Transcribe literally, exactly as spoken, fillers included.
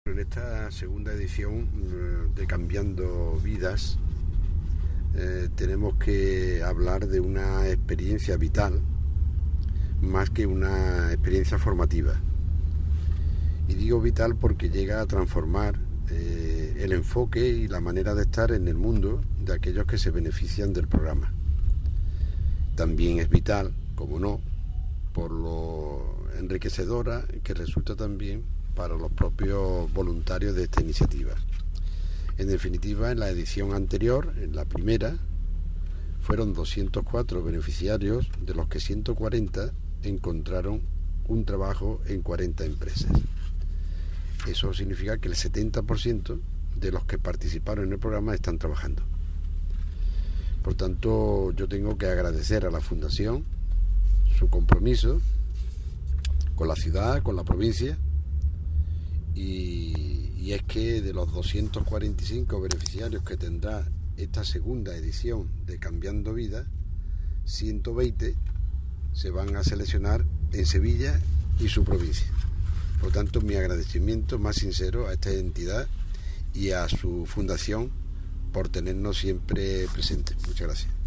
En esta segunda edición de Cambiando Vidas eh, tenemos que hablar de una experiencia vital más que una experiencia formativa. Y digo vital porque llega a transformar eh, el enfoque y la manera de estar en el mundo de aquellos que se benefician del programa. También es vital, como no, por lo enriquecedora que resulta también para los propios voluntarios de esta iniciativa. En definitiva, en la edición anterior, en la primera, fueron doscientos cuatro beneficiarios, de los que ciento cuarenta encontraron un trabajo en cuarenta empresas. Eso significa que el setenta por ciento de los que participaron en el programa están trabajando. Por tanto, yo tengo que agradecer a la Fundación su compromiso con la ciudad, con la provincia, y, y es que de los doscientos cuarenta y cinco beneficiarios que tendrá esta segunda edición de Cambiando Vidas, ciento veinte se van a seleccionar en Sevilla y su provincia. Por lo tanto, mi agradecimiento más sincero a esta entidad y a su fundación por tenernos siempre presentes. Muchas gracias.